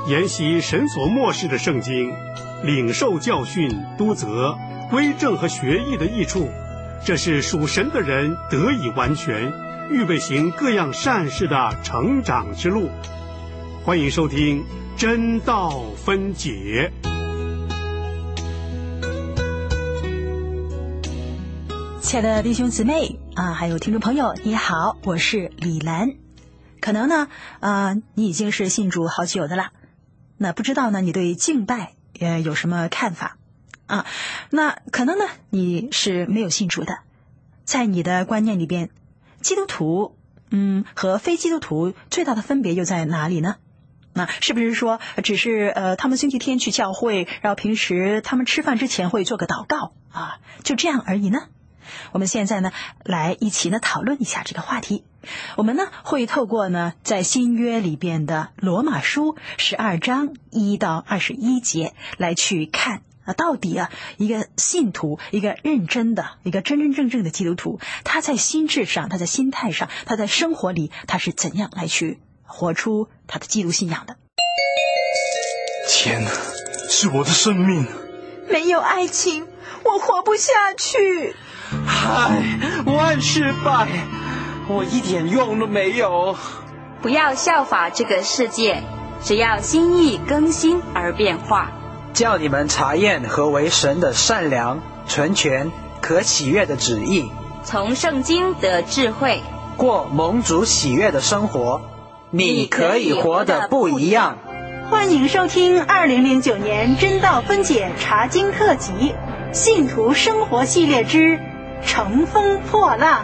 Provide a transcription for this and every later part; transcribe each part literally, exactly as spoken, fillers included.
研习神所默示的圣经，领受教训、督责、归正和学艺的益处，这是属神的人得以完全，预备行各样善事的成长之路。欢迎收听真道分解。 亲爱的弟兄姊妹啊，还有听众朋友，你好，我是李兰。可能呢，呃，你已经是信主好久的了，那不知道呢，你对敬拜呃有什么看法啊？那可能呢，你是没有信主的，在你的观念里边，基督徒嗯和非基督徒最大的分别又在哪里呢？那是不是说只是呃他们星期天去教会，然后平时他们吃饭之前会做个祷告啊，就这样而已呢？我们现在呢，来一起呢讨论一下这个话题。我们呢会透过呢在新约里边的罗马书十二章一到二十一节来去看啊，到底啊一个信徒，一个认真的、一个真真正正的基督徒，他在心智上、他在心态上、他在生活里，他是怎样来去活出他的基督信仰的。 钱是我的生命， 没有爱情，我活不下去。 唉，万事败，我一点用都没有。 不要效法这个世界，只要心意更新而变化， 叫你们查验何为神的善良、纯全、可喜悦的旨意， 从圣经得智慧， 过蒙主喜悦的生活，你可以活得不一样。 欢迎收听二零零九年真道分解查经特辑信徒生活系列之乘风破浪。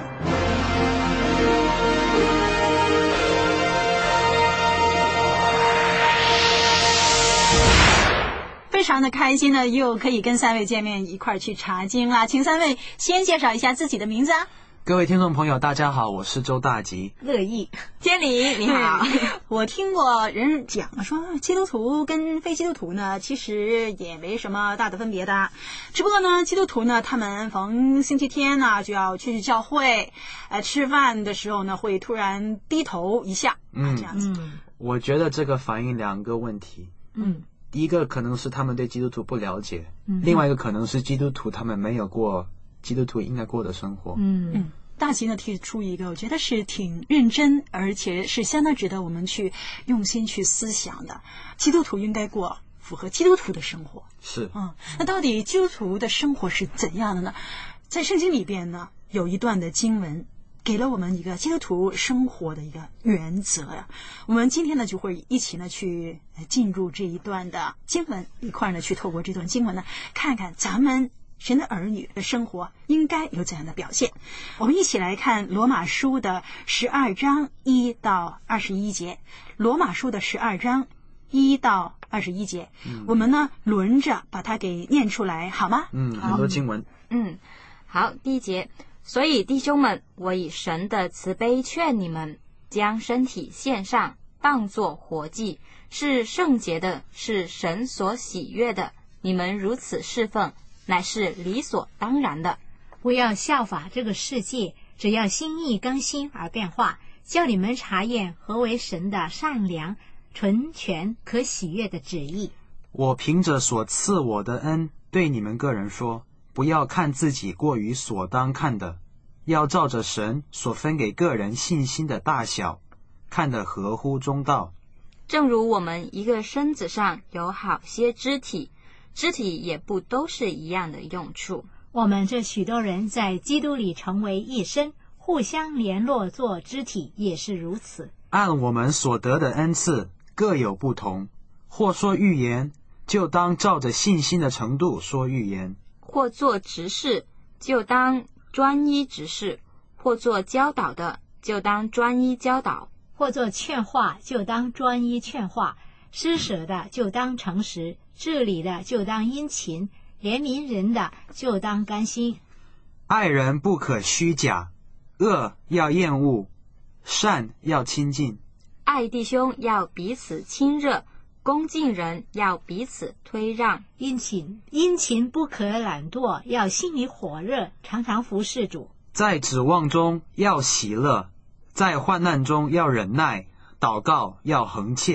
非常的开心呢，又可以跟三位见面，一块儿去查经啦。请三位先介绍一下自己的名字啊。 各位听众朋友大家好，我是周大吉。 乐意天理你好。 我听过人讲说基督徒跟非基督徒呢其实也没什么大的分别的，只不过呢基督徒呢他们逢星期天呢就要去教会，呃吃饭的时候呢会突然低头一下，嗯，这样子。 嗯，我觉得这个反映两个问题。 嗯， 第一个可能是他们对基督徒不了解， 嗯， 另外一个可能是基督徒他们没有过基督徒应该过的生活。 嗯嗯，大齐呢提出一个我觉得是挺认真而且是相当值得我们去用心去思想的，基督徒应该过符合基督徒的生活。 是， 嗯，那到底基督徒的生活是怎样的呢？在圣经里边呢有一段的经文给了我们一个基督徒生活的一个原则呀。我们今天呢就会一起呢去进入这一段的经文，一块呢去透过这段经文呢看看咱们神的儿女的生活应该有怎样的表现。我们一起来看罗马书的十二章一到二十一节。罗马书的十二章一到二十一节，嗯，我们呢轮着把它给念出来好吗？ 嗯，很多经文。 嗯，好，第一节。所以弟兄们，我以神的慈悲劝你们，将身体献上，当作活祭，是圣洁的，是神所喜悦的。你们如此侍奉，乃是理所当然的。 不要效法这个世界，只要心意更新而变化，叫你们查验何为神的善良、纯全、可喜悦的旨意。 我凭着所赐我的恩，对你们个人说，不要看自己过于所当看的，要照着神所分给个人信心的大小，看得合乎中道。 正如我们一个身子上有好些肢体，肢体也不都是一样的用处。 我们这许多人在基督里成为一身，互相联络做肢体，也是如此。 按我们所得的恩赐各有不同，或说预言，就当照着信心的程度说预言； 或做执事，就当专一执事；或做教导的，就当专一教导； 或做劝化，就当专一劝化；施舍的就当诚实，治理的就当殷勤，怜悯人的就当甘心。 爱人不可虚假，恶要厌恶，善要亲近。 爱弟兄要彼此亲热，恭敬人要彼此推让。 殷勤殷勤不可懒惰，要心里火热，常常服侍主。 在指望中要喜乐，在患难中要忍耐，祷告要恒切。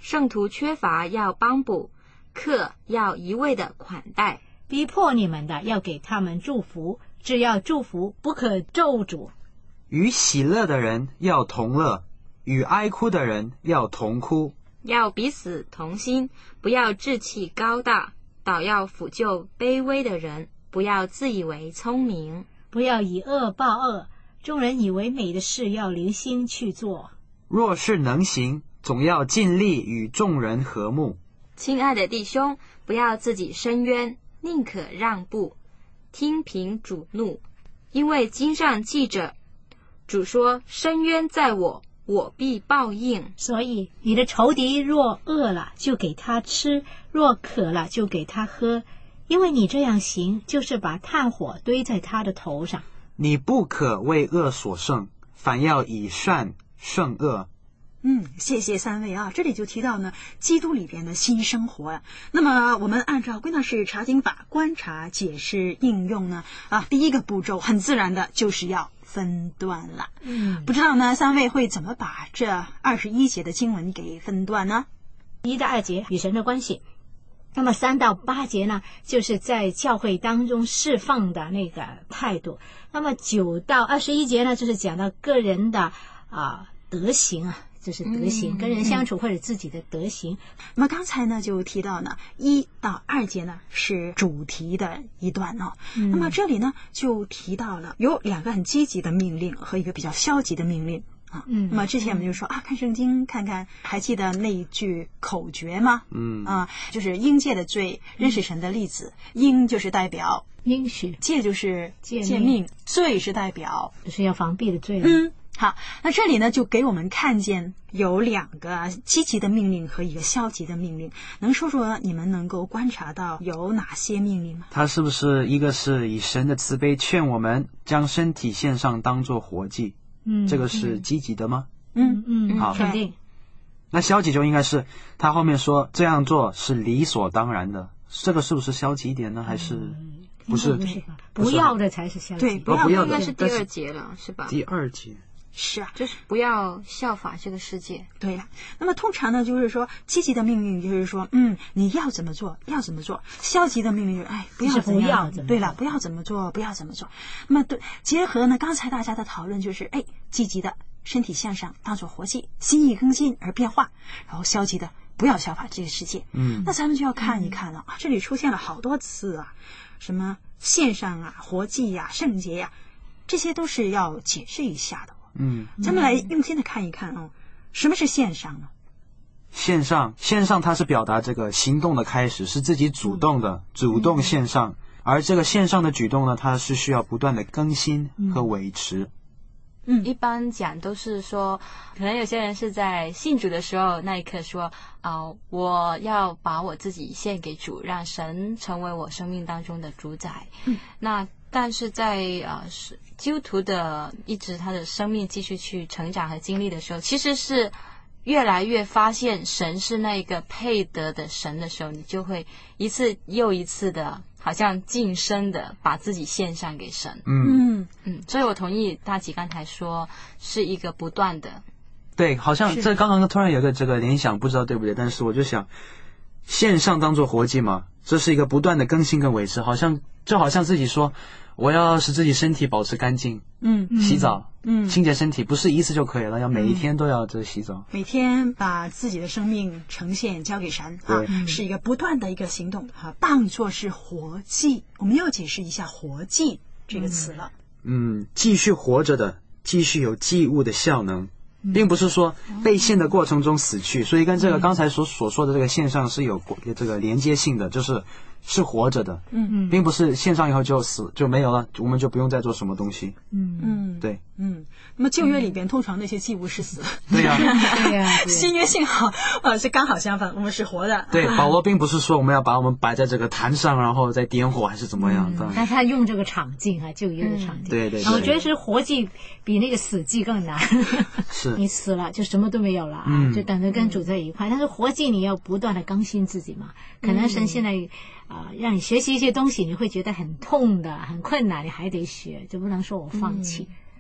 圣徒缺乏要帮补，客要一味的款待。 逼迫你们的要给他们祝福，只要祝福，不可咒诅。 与喜乐的人要同乐，与哀哭的人要同哭。 要彼此同心，不要志气高大，倒要抚救卑微的人，不要自以为聪明。 不要以恶报恶，众人以为美的事要留心去做。 若是能行，总要尽力与众人和睦。 亲爱的弟兄，不要自己伸冤，宁可让步，听凭主怒。因为经上记着，主说：伸冤在我，我必报应。 所以你的仇敌若饿了，就给他吃；若渴了，就给他喝。因为你这样行，就是把炭火堆在他的头上。 你不可为恶所胜，反要以善胜恶。 嗯，谢谢三位啊！这里就提到呢，基督里边的新生活呀、啊。那么我们按照归纳式查经法观察、解释、应用呢，啊，第一个步骤很自然的就是要分段了。 嗯， 不知道呢，三位会怎么把这二十一节的经文给分段呢？ 一到二节与神的关系。那么三到八节呢，就是在教会当中释放的那个态度。那么九到二十一节呢，就是讲到个人的啊、呃、德行啊，就是德行、嗯、跟人相处或者自己的德行。 那么刚才呢就提到呢，一到二节呢是主题的一段哦。嗯、那么这里呢就提到了有两个很积极的命令和一个比较消极的命令。啊，嗯，那么之前我们就说啊，看圣经看看，还记得那句口诀吗？嗯，啊，就是应戒的罪，认识神的例子，应就是代表应许， 戒就是诫命，罪是代表就是要防避的罪。 嗯，好，那这里呢就给我们看见有两个积极的命令和一个消极的命令，能说说你们能够观察到有哪些命令吗？ 它是不是一个是以神的慈悲劝我们将身体献上当作活祭？嗯，这个是积极的吗？ 嗯嗯， 好， 肯定。 那消极就应该是他后面说这样做是理所当然的，这个是不是消极一点呢？还是、嗯、不是？ 不是，不要的才是消极。 对， 不要的应该是第二节了，是吧？ 第二节是啊， 就是不要效法这个世界。 对呀、啊，那么通常呢，就是说积极的命令就是说，嗯，你要怎么做，要怎么做；消极的命令就是，哎，不要怎样，对了，不要怎么做，不要怎么做。那么对，结合呢，刚才大家的讨论就是，哎，积极的身体向上，当作活祭，心意更新而变化；然后消极的不要效法这个世界。嗯，那咱们就要看一看了啊，这里出现了好多次啊，什么线上啊、活祭呀、啊、圣洁呀、啊，这些都是要解释一下的。 嗯， 咱们来用心的看一看哦，什么是线上呢？ 线上，线上它是表达这个行动的开始，是自己主动的，嗯、主动线上。而这个线上的举动呢，它是需要不断的更新和维持。 嗯，一般讲都是说，可能有些人是在信主的时候那一刻说啊、呃，我要把我自己献给主，让神成为我生命当中的主宰。嗯，那但是在呃是基督徒的一直他的生命继续去成长和经历的时候，其实是越来越发现神是那个配得的神的时候，你就会一次又一次的好像晋升的把自己献上给神。 嗯嗯，所以我同意大吉刚才说是一个不断的。 对，好像这刚刚突然有个这个联想，不知道对不对，但是我就想线上当作活祭嘛，这是一个不断的更新跟维持，好像就好像自己说我要使自己身体保持干净，嗯，洗澡，嗯，清洁身体不是一次就可以了，要每一天都要这洗澡， 每天把自己的生命呈现交给神啊，是一个不断的一个行动啊，当作是活祭。我们要解释一下活祭这个词了。 嗯，继续活着的，继续有祭物的效能，并不是说被献的过程中死去，所以跟这个刚才所所说的这个线上是有这个连接性的，就是是活着的，嗯嗯，并不是线上以后就死就没有了，我们就不用再做什么东西，嗯嗯，对， 嗯。那么旧约里边通常那些祭物是死的， 对呀、 啊，对呀、啊。 新约幸好呃是刚好相反，我们是活的。 对，保罗并不是说我们要把我们摆在这个坛上，然后再点火还是怎么样的。 嗯、但他用这个场景啊，旧约的场景， 嗯、对对对。 然后我觉得是活祭比那个死祭更难。 是， 你死了就什么都没有了啊，嗯、就等着跟主在一块。但是活祭你要不断的更新自己嘛，可能神现在啊、呃、让你学习一些东西，你会觉得很痛的、很困难，你还得学，就不能说我放弃。 嗯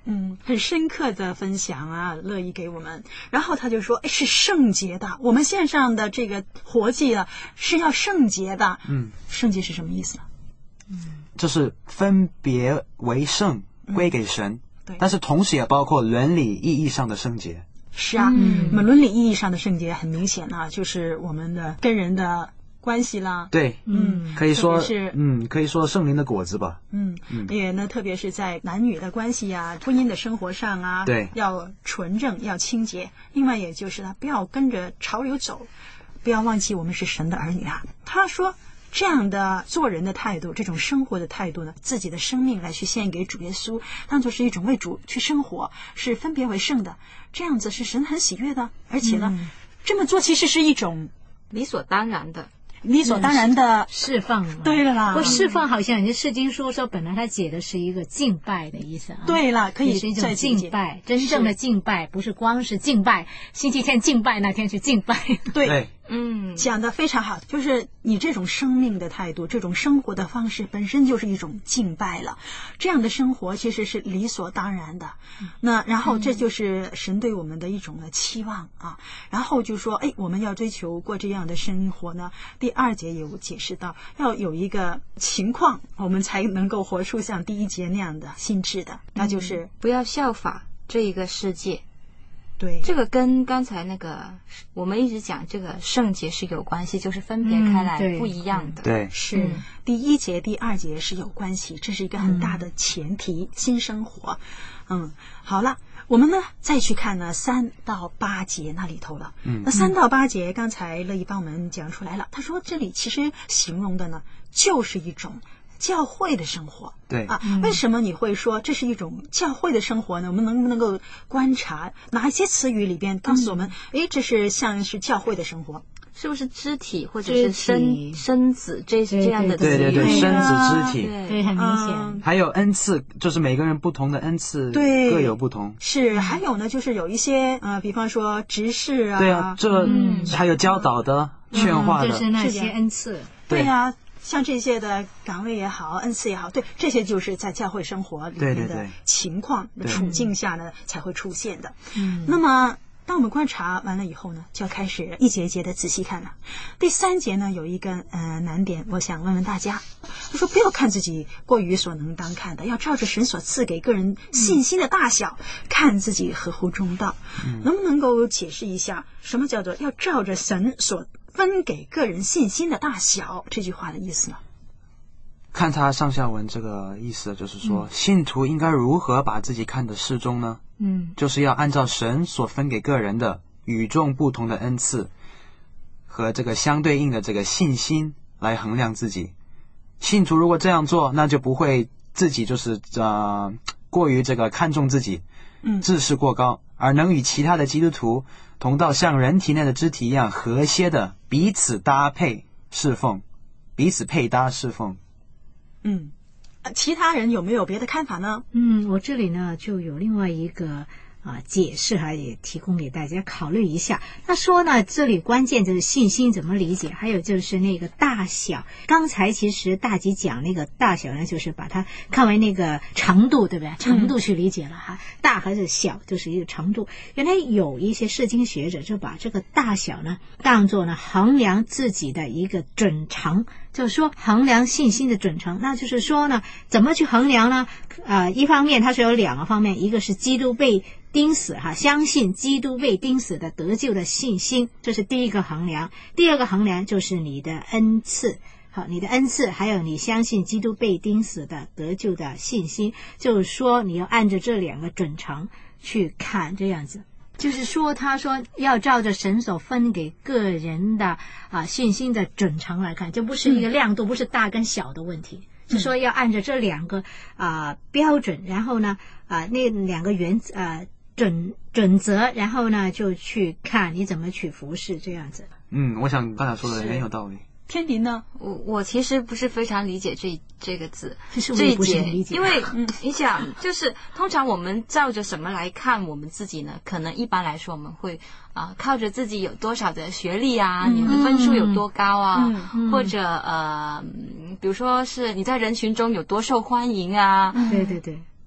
嗯，很深刻的分享啊，乐意给我们。然后他就说，哎，是圣洁的，我们线上的这个活祭啊是要圣洁的。 嗯， 圣洁是什么意思呢？ 就是分别为圣，归给神。 嗯、对， 但是同时也包括伦理意义上的圣洁。 是啊， 嗯， 那么伦理意义上的圣洁很明显呢、啊，就是我们的跟人的关系啦。 对， 嗯， 可以说是嗯，可以说圣灵的果子吧。 嗯， 嗯也呢，特别是在男女的关系呀、婚姻的生活上啊， 对， 要纯正，要清洁。另外，也就是呢，不要跟着潮流走，不要忘记我们是神的儿女啊。他说，这样的做人的态度，这种生活的态度呢，自己的生命来去献给主耶稣，当作是一种为主去生活，是分别为圣的，这样子是神很喜悦的。而且呢，嗯、这么做其实是一种理所当然的。 理所当然的释放了， 对了啦。 不过释放好像人家释经书说，本来他解的是一个敬拜的意思啊。 对了，可以是一种敬拜，真正的敬拜不是光是敬拜，星期天敬拜那天去敬拜。 对， 对嗯，讲得非常好，就是你这种生命的态度，这种生活的方式本身就是一种敬拜了。这样的生活其实是理所当然的。嗯、那然后这就是神对我们的一种的期望啊。然后就说，哎，我们要追求过这样的生活呢。第二节也有解释到，要有一个情况，我们才能够活出像第一节那样的心智的，那就是、 嗯、不要效法这一个世界。 对， 这个跟刚才那个我们一直讲这个圣洁是有关系，就是分别开来、 嗯、 不一样的。 对， 是、嗯、第一节、第二节是有关系，这是一个很大的前提。嗯、新生活，嗯，好了，我们呢再去看呢三到八节那里头了。嗯，那三到八节刚才乐意帮我们讲出来了，他说这里其实形容的呢就是一种教会的生活。 对啊，为什么你会说这是一种教会的生活呢？我们能不能够观察哪一些词语里边告诉我们，哎、嗯，这是像是教会的生活？ 是不是肢体或者是身身子这这样的词语？ 对对对，身子肢体， 对，很明显。 嗯、 还有恩赐，就是每个人不同的恩赐， 对， 各有不同。 是，还有呢，就是有一些呃，比方说执事啊， 对啊，这、嗯、还有教导的、嗯、劝化的， 就是那些恩赐。 对呀、啊。像这些的岗位也好，恩赐也好，对，这些就是在教会生活里面的情况、 对对对处境下呢才会出现的。 嗯， 那么当我们观察完了以后呢，就要开始一节一节的仔细看了。第三节呢有一个呃难点，我想问问大家，就说不要看自己过于所能当看的，要照着神所赐给个人信心的大小，嗯、看自己合乎中道。嗯、能不能够解释一下，什么叫做要照着神所分给个人信心的大小这句话的意思呢？ 看他上下文这个意思，就是说、嗯、信徒应该如何把自己看得适中呢？ 嗯， 就是要按照神所分给个人的与众不同的恩赐和这个相对应的这个信心来衡量自己。信徒如果这样做，那就不会自己就是呃过于这个看重自己， 嗯， 自视过高，而能与其他的基督徒同到像人体内的肢体一样和谐的彼此搭配侍奉，彼此配搭侍奉。 嗯，其他人有没有别的看法呢？ 嗯，我这里呢就有另外一个啊解释哈，也提供给大家考虑一下。他说呢，这里关键就是信心怎么理解，还有就是那个大小。刚才其实大吉讲那个大小呢，就是把它看为那个程度，对不对？程度去理解了哈，嗯、大还是小就是一个程度。原来有一些释经学者就把这个大小呢当作呢衡量自己的一个准程。就是说衡量信心的准程，那就是说呢，怎么去衡量呢？呃，一方面它是有两个方面，一个是基督被钉死哈，相信基督被钉死的得救的信心，这是第一个衡量。第二个衡量就是你的恩赐，好，你的恩赐还有你相信基督被钉死的得救的信心，就是说你要按照这两个准程去看，这样子。就是说他说要照着神所分给个人的啊信心的准程来看，就不是一个亮度、嗯、不是大跟小的问题，是说要按照这两个啊标准，然后呢啊那两个原啊准准则，然后呢就去看你怎么去服侍这样子。 嗯，我想刚才说的很有道理。 天林呢？ 我我其实不是非常理解这这个字， 这一节， 因为嗯，你想，就是通常我们照着什么来看我们自己呢？可能一般来说我们会啊、呃、靠着自己有多少的学历啊，嗯、你的分数有多高啊， 嗯嗯、 或者呃，比如说是你在人群中有多受欢迎啊， 嗯、对对对。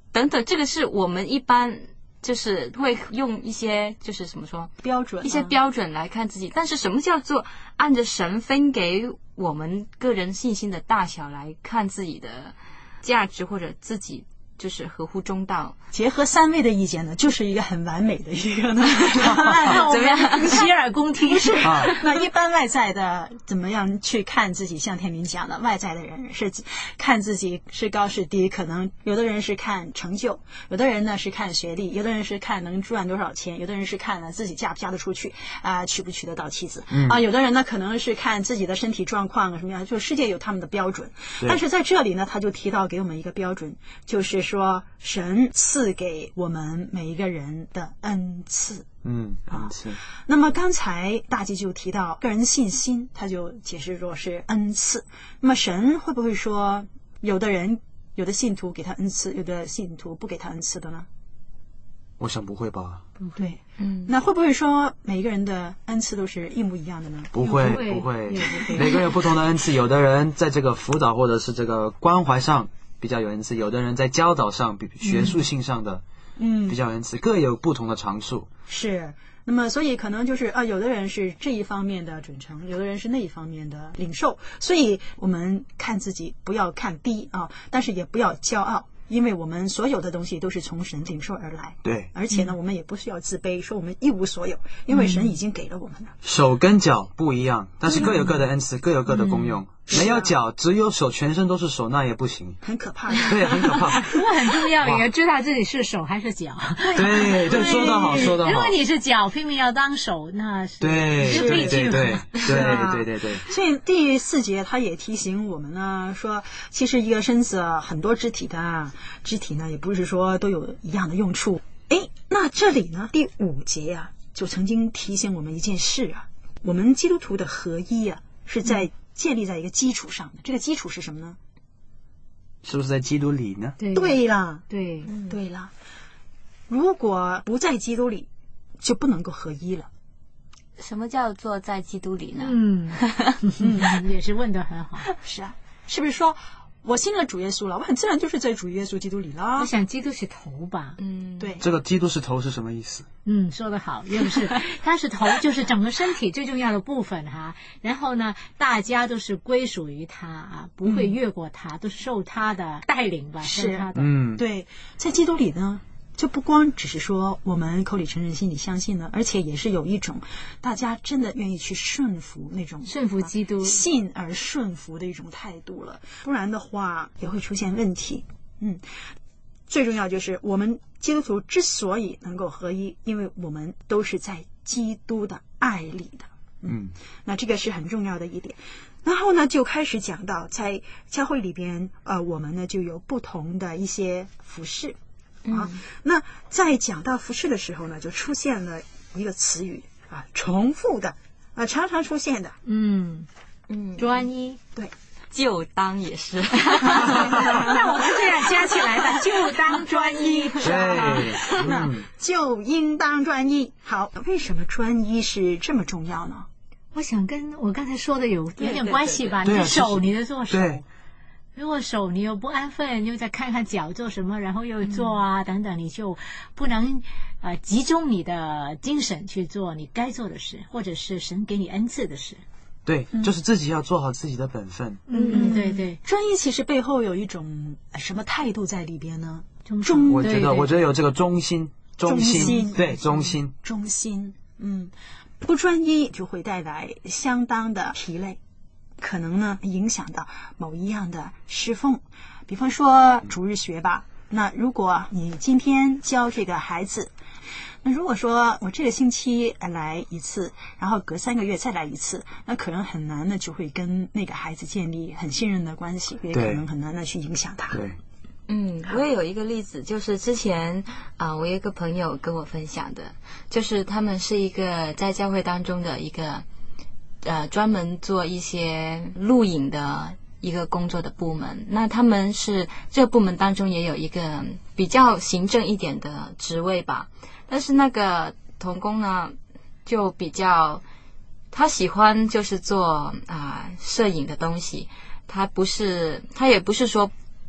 等等，这个是我们一般就是会用一些就是怎么说标准、啊、 一些标准来看自己。但是什么叫做按着神分给我们个人信心的大小来看自己的价值，或者自己就是合乎中道？ 结合三位的意见呢，就是一个很完美的一个呢。 怎么样？洗耳恭听是。 那一般外在的怎么样去看自己？像天明讲的，外在的人是看自己是高是低，可能有的人是看成就，有的人呢是看学历，有的人是看能赚多少钱，有的人是看了自己嫁不嫁得出去啊、呃，娶不娶得到妻子、嗯、啊，有的人呢可能是看自己的身体状况什么样，就世界有他们的标准。但是在这里呢，他就提到给我们一个标准，就是说神赐给我们每一个人的恩赐。 嗯，恩赐、啊。 那么刚才大吉就提到个人信心，他就解释说是恩赐。那么神会不会说有的人有的信徒给他恩赐，有的信徒不给他恩赐的呢？ 我想不会吧。 对，嗯，那会不会说每个人的恩赐都是一模一样的呢？ 不会，不会，每个人有不同的恩赐。有的人在这个辅导或者是这个关怀上比较有恩赐，有的人在教导上、学术性上的，嗯，比较有恩赐，各有不同的长处。 是，那么所以可能就是啊，有的人是这一方面的准成，有的人是那一方面的领受。所以我们看自己不要看低啊，但是也不要骄傲。因为我们所有的东西都是从神领受而来， 对， 而且呢，嗯、我们也不需要自卑，说我们一无所有，因为神已经给了我们了。 手跟脚不一样，但是各有各的恩赐，各有各的功用。嗯、没有脚，只有手，全身都是手，那也不行， 很可怕的。 对，很可怕。 不过很重要，也知道自己是手还是脚。 对，对，说得好，说得好。 如果你是脚，拼命要当手，那是对，对，对，对，对，对，对，对。 所以第四节他也提醒我们呢，说其实一个身子很多肢体的肢体呢，也不是说都有一样的用处。哎，那这里呢，第五节啊，就曾经提醒我们一件事啊，我们基督徒的合一啊，是在建立在一个基础上的。这个基础是什么呢？ 是不是在基督里呢？ 对， 对了， 对， 嗯、对了。如果不在基督里，就不能够合一了。 什么叫做在基督里呢？ 嗯，嗯也是问得很好。 是啊，是不是说我信了主耶稣了，我很自然就是在主耶稣基督里了？ 我想基督是头吧。 嗯，对。 这个基督是头是什么意思？ 嗯，说得好，也不是，它是头，就是整个身体最重要的部分哈。然后呢，大家都是归属于他啊，不会越过他，嗯、都是受他的带领吧， 是他的。 嗯， 对，在基督里呢。就不光只是说我们口里承认心里相信了，而且也是有一种大家真的愿意去顺服那种顺服基督、 信而顺服的一种态度了，不然的话也会出现问题。嗯，最重要就是我们基督徒之所以能够合一，因为我们都是在基督的爱里的。嗯，那这个是很重要的一点。然后呢，就开始讲到在教会里边，呃，我们呢就有不同的一些服事。啊，那在讲到服事的时候呢，就出现了一个词语啊，重复的啊，常常出现的， 嗯嗯，专一， 对， 就当也是， 那我们这样加起来的，就当专一， 对， 那就应当专一。好，为什么专一是这么重要呢？ 我想跟我刚才说的有有点关系吧， 你的手，你的做手。 对， 如果手你又不安分，又再看看脚做什么，然后又做啊、嗯、等等，你就不能呃集中你的精神去做你该做的事，或者是神给你恩赐的事。 对，嗯、就是自己要做好自己的本分。 嗯嗯，对对。 专一其实背后有一种什么态度在里边呢？ 忠， 我觉得我觉得有这个忠心， 忠心， 对，忠心， 忠心。嗯，不专一就会带来相当的疲累。可能呢影响到某一样的侍奉，比方说主日学吧。那如果你今天教这个孩子，那如果说我这个星期来一次，然后隔三个月再来一次，那可能很难的就会跟那个孩子建立很信任的关系，也可能很难的去影响他。 对， 嗯，我也有一个例子，就是之前啊、呃，我有一个朋友跟我分享的，就是他们是一个在教会当中的一个。呃，专门做一些录影的一个工作的部门，那他们是这个部门当中也有一个比较行政一点的职位吧，但是那个同工呢，就比较他喜欢就是做啊、呃、摄影的东西，他不是他也不是说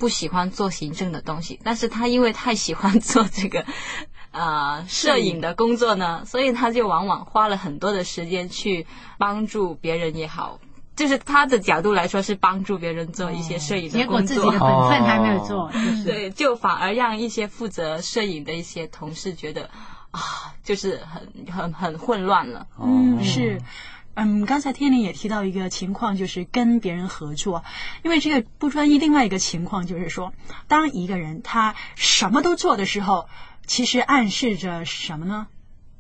不喜欢做行政的东西，但是他因为太喜欢做这个呃摄影的工作呢，所以他就往往花了很多的时间去帮助别人也好，就是他的角度来说是帮助别人做一些摄影的工作， 结果自己的本分还没有做， 哦就是对，就反而让一些负责摄影的一些同事觉得啊，就是很很很混乱了。 嗯，是。嗯，刚才天灵也提到一个情况，就是跟别人合作，因为这个不专一。另外一个情况就是说，当一个人他什么都做的时候，其实暗示着什么呢？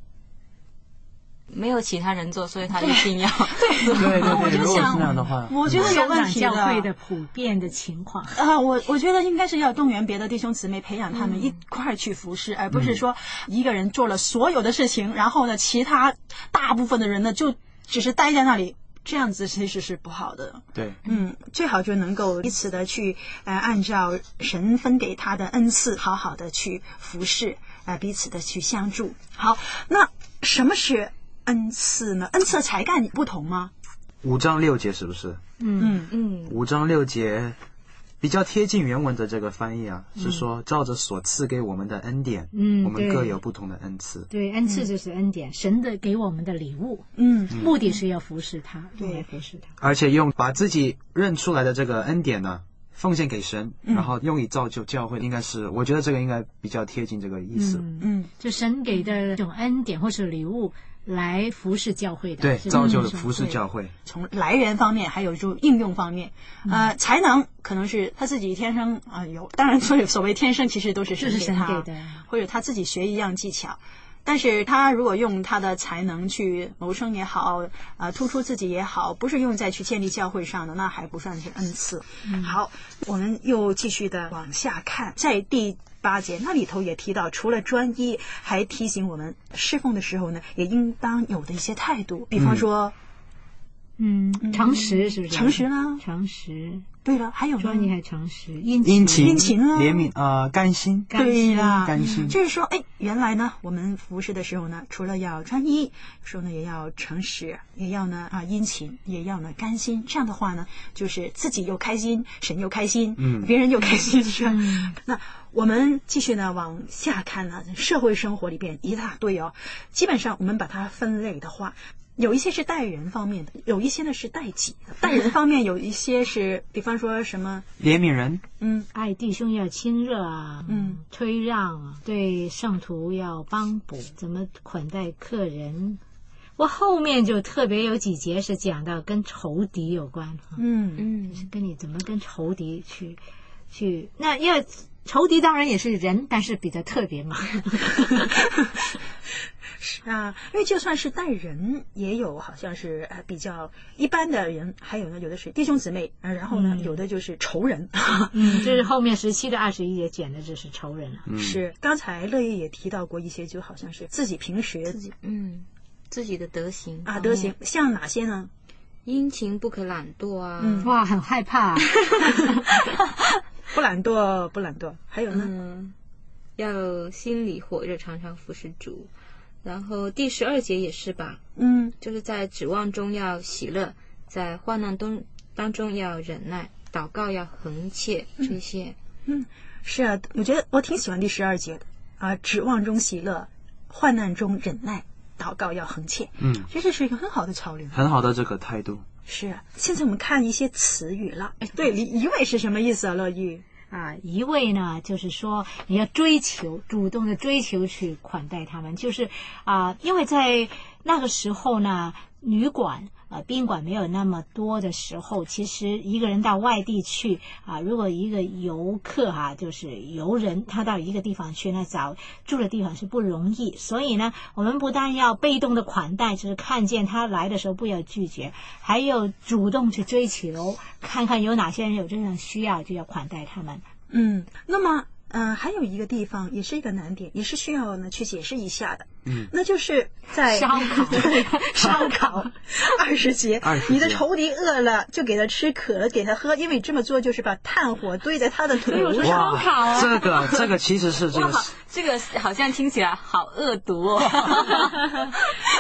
没有其他人做，所以他一定要对对对我对，如果是就想那样的话， 我觉得有问题香港教会的普遍的情况啊、呃，我我觉得应该是要动员别的弟兄姊妹，培养他们一块儿去服侍，嗯、而不是说一个人做了所有的事情，然后呢，其他大部分的人呢就只是待在那里，这样子其实是不好的。 对， 嗯，最好就能够彼此的去呃按照神分给他的恩赐，好好的去服侍，呃彼此的去相助。好，那什么是恩赐呢？恩赐的才干不同吗？ 五章六节是不是？ 嗯嗯， 五章六节比较贴近原文的这个翻译啊，嗯、是说照着所赐给我们的恩典， 嗯， 我们各有不同的恩赐。 对，恩赐就是恩典，嗯、神的给我们的礼物， 嗯， 目的是要服侍他， 对， 来服侍他， 而且用把自己认出来的这个恩典呢，奉献给神， 嗯、 然后用以造就教会，应该是，我觉得这个应该比较贴近这个意思。 嗯， 嗯就神给的这种恩典或是礼物。来服侍教会的， 对，造就服侍教会。 从来源方面，还有就应用方面，嗯、呃，才能可能是他自己天生啊、呃、有，当然所有所谓天生，其实都是神给他， 给的， 或者他自己学一样技巧。但是他如果用他的才能去谋生也好，呃，突出自己也好，不是用在去建立教会上的，那还不算是恩赐。嗯、好，我们又继续的往下看，在第八节那里头也提到，除了专一，还提醒我们侍奉的时候呢，也应当有的一些态度，比方说， 嗯，嗯诚实是不是？ 诚实啦， 诚实。 对了，还有呢， 专一还诚实，殷殷勤、 殷勤啊， 怜悯啊、呃，甘心， 对啦， 甘心。 就是说，哎，原来呢，我们服侍的时候呢，除了要专一，有时候呢也要诚实，也要呢啊殷勤，也要呢甘心。这样的话呢，就是自己又开心，神又开心， 嗯， 别人又开心，是吧？ 嗯、 那我们继续呢往下看呢，社会生活里边一大堆哦，基本上我们把它分类的话。有一些是待人方面的，有一些呢是待己的。待人方面有一些是，比方说什么怜悯人， 嗯， 爱弟兄要亲热啊， 嗯， 推让啊，对圣徒要帮补，怎么款待客人。我后面就特别有几节是讲到跟仇敌有关， 嗯嗯，就是跟你怎么跟仇敌去去，那要仇敌当然也是人，但是比较特别嘛。 是啊，因为就算是待人，也有好像是呃比较一般的人，还有呢，有的是弟兄姊妹，呃、然后呢，嗯、有的就是仇人。 嗯，这是后面十七到二十一节讲的，就是仇人了。 嗯、 是，刚才乐意也提到过一些，就好像是自己平时自己嗯自己的德行啊，德行像哪些呢？ 殷勤不可懒惰啊， 嗯、哇，很害怕、啊。 不懒惰，不懒惰，还有呢？ 嗯，要心里火热，常常服侍主。然后第十二节也是吧， 嗯， 就是在指望中要喜乐，在患难中当中要忍耐，祷告要恒切，这些。 嗯，是啊，我觉得我挺喜欢第十二节的啊，指望中喜乐，患难中忍耐，祷告要恒切。 嗯， 这是是一个很好的操练， 很好的这个态度。 是啊，现在我们看一些词语了。哎，对，一味是什么意思啊？乐意啊，一味呢，就是说你要追求，主动的追求去款待他们，就是啊，因为在那个时候呢，旅馆啊、宾馆没有那么多的时候，其实一个人到外地去啊，如果一个游客哈、啊，就是游人，他到一个地方去，那找住的地方是不容易，所以呢，我们不但要被动的款待，就是看见他来的时候不要拒绝，还有主动去追求，看看有哪些人有这样需要，就要款待他们。 嗯，那么呃，还有一个地方也是一个难点，也是需要呢去解释一下的。 嗯， 那就是在烧烤， 烧烤二十节， 二十节， 你的仇敌饿了就给他吃，渴了给他喝，因为这么做就是把炭火堆在他的头上。 烧烤啊， 这个这个其实是这个， 这个好像听起来好恶毒哦。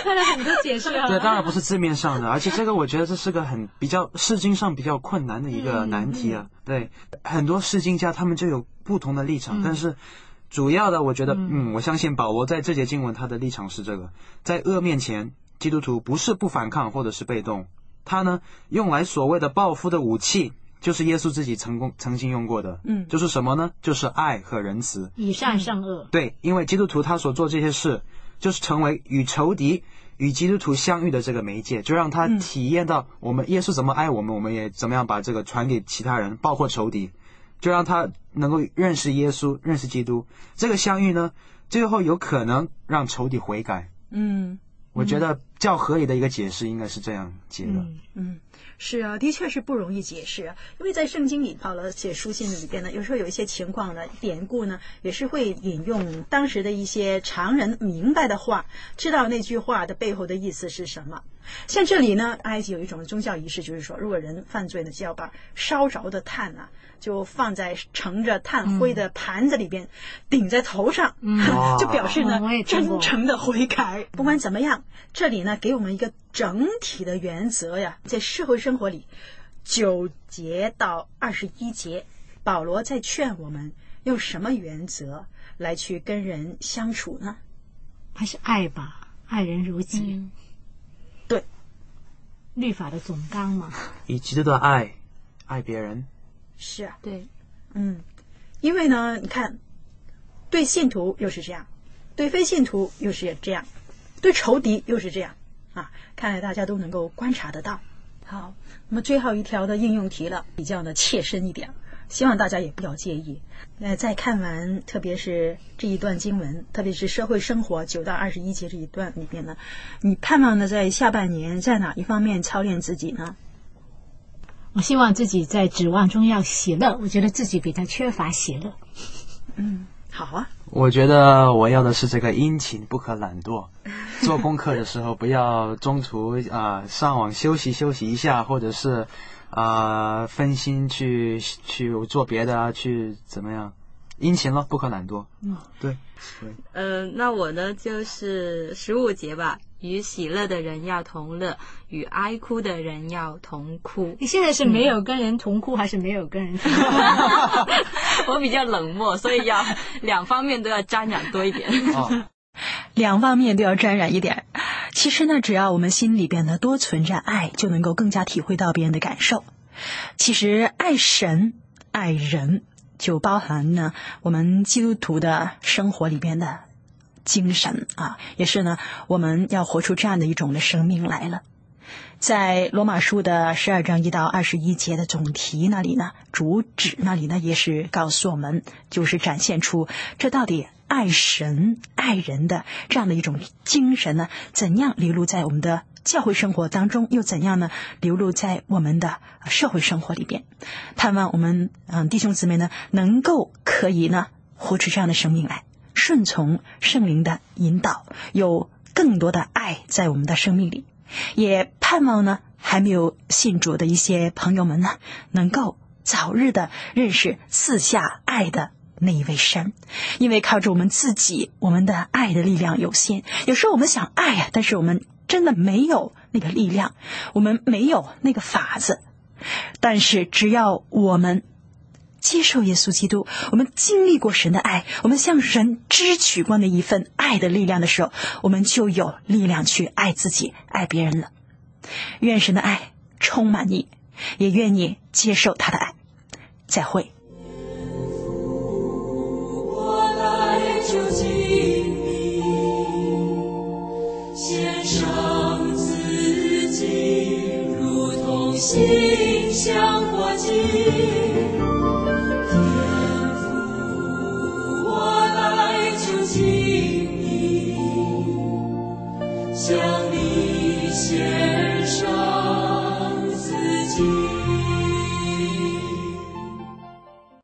看了很多解释啊。 对，当然不是字面上的，而且这个我觉得这是个很比较释经上比较困难的一个难题啊。嗯嗯、对，很多释经家他们就有不同的立场，嗯、但是主要的我觉得，嗯, 嗯，我相信保罗在这节经文他的立场是这个，在恶面前，基督徒不是不反抗或者是被动，他呢用来所谓的报复的武器。就是耶稣自己曾经曾经用过的，嗯，就是什么呢？就是爱和仁慈， 以善胜恶。 对，因为基督徒他所做这些事，就是成为与仇敌与基督徒相遇的这个媒介，就让他体验到我们耶稣怎么爱我们，我们也怎么样把这个传给其他人，包括仇敌，就让他能够认识耶稣，认识基督。这个相遇呢，最后有可能让仇敌悔改。嗯，我觉得较合理的一个解释应该是这样解的。 嗯。嗯是啊，的确是不容易解释啊，因为在圣经里，保罗写书信里边呢，有时候有一些情况呢，典故呢，也是会引用当时的一些常人明白的话，知道那句话的背后的意思是什么。像这里呢，埃及有一种宗教仪式，就是说，如果人犯罪呢，就要把烧着的炭啊，就放在盛着炭灰的盘子里边，嗯、顶在头上，嗯、就表示呢、哦、真诚的悔改。不管怎么样，这里呢给我们一个整体的原则呀，在社会生活里，九节到二十一节，保罗在劝我们用什么原则来去跟人相处呢？ 还是爱吧，爱人如己。嗯、 对， 律法的总纲嘛， 以基督的爱爱别人。 是啊， 对， 嗯，因为呢，你看，对信徒又是这样，对非信徒又是这样，对仇敌又是这样啊。看来大家都能够观察得到。好，那么最后一条的应用题了，比较呢切身一点，希望大家也不要介意。呃，在看完特别是这一段经文，特别是社会生活九到二十一节这一段里边呢，你盼望呢在下半年在哪一方面操练自己呢？ 我希望自己在指望中要喜乐，我觉得自己比较缺乏喜乐。 嗯，好啊。 我觉得我要的是这个殷勤，不可懒惰。做功课的时候不要中途啊、呃、上网休息休息一下，或者是啊、呃、分心去去做别的啊，去怎么样？殷勤咯，不可懒惰。嗯，对。对。 呃，那我呢就是十五节吧。与喜乐的人要同乐，与哀哭的人要同哭。 你现在是没有跟人同哭，嗯、还是没有跟人同哭？ 我比较冷漠，所以要两方面都要沾染多一点。 哦、两方面都要沾染一点。其实呢，只要我们心里边呢多存着爱，就能够更加体会到别人的感受。其实爱神、爱人，就包含呢我们基督徒的生活里边的精神啊，也是呢我们要活出这样的一种的生命来了。在罗马书的十二章一到二十一节的总题那里呢，主旨那里呢也是告诉我们，就是展现出这到底爱神爱人的这样的一种精神呢，怎样流露在我们的教会生活当中，又怎样呢流露在我们的社会生活里边。盼望我们嗯弟兄姊妹呢能够可以呢活出这样的生命来，顺从圣灵的引导，有更多的爱在我们的生命里。也盼望呢还没有信主的一些朋友们呢，能够早日的认识赐下爱的那一位神。因为靠着我们自己，我们的爱的力量有限，有时候我们想爱呀，但是我们真的没有那个力量，我们没有那个法子。但是只要我们接受耶稣基督，我们经历过神的爱，我们向神支取过那一份爱的力量的时候，我们就有力量去爱自己爱别人了。愿神的爱充满你，也愿你接受他的爱。再会。 我来就近你，献上自己，如同馨香火祭。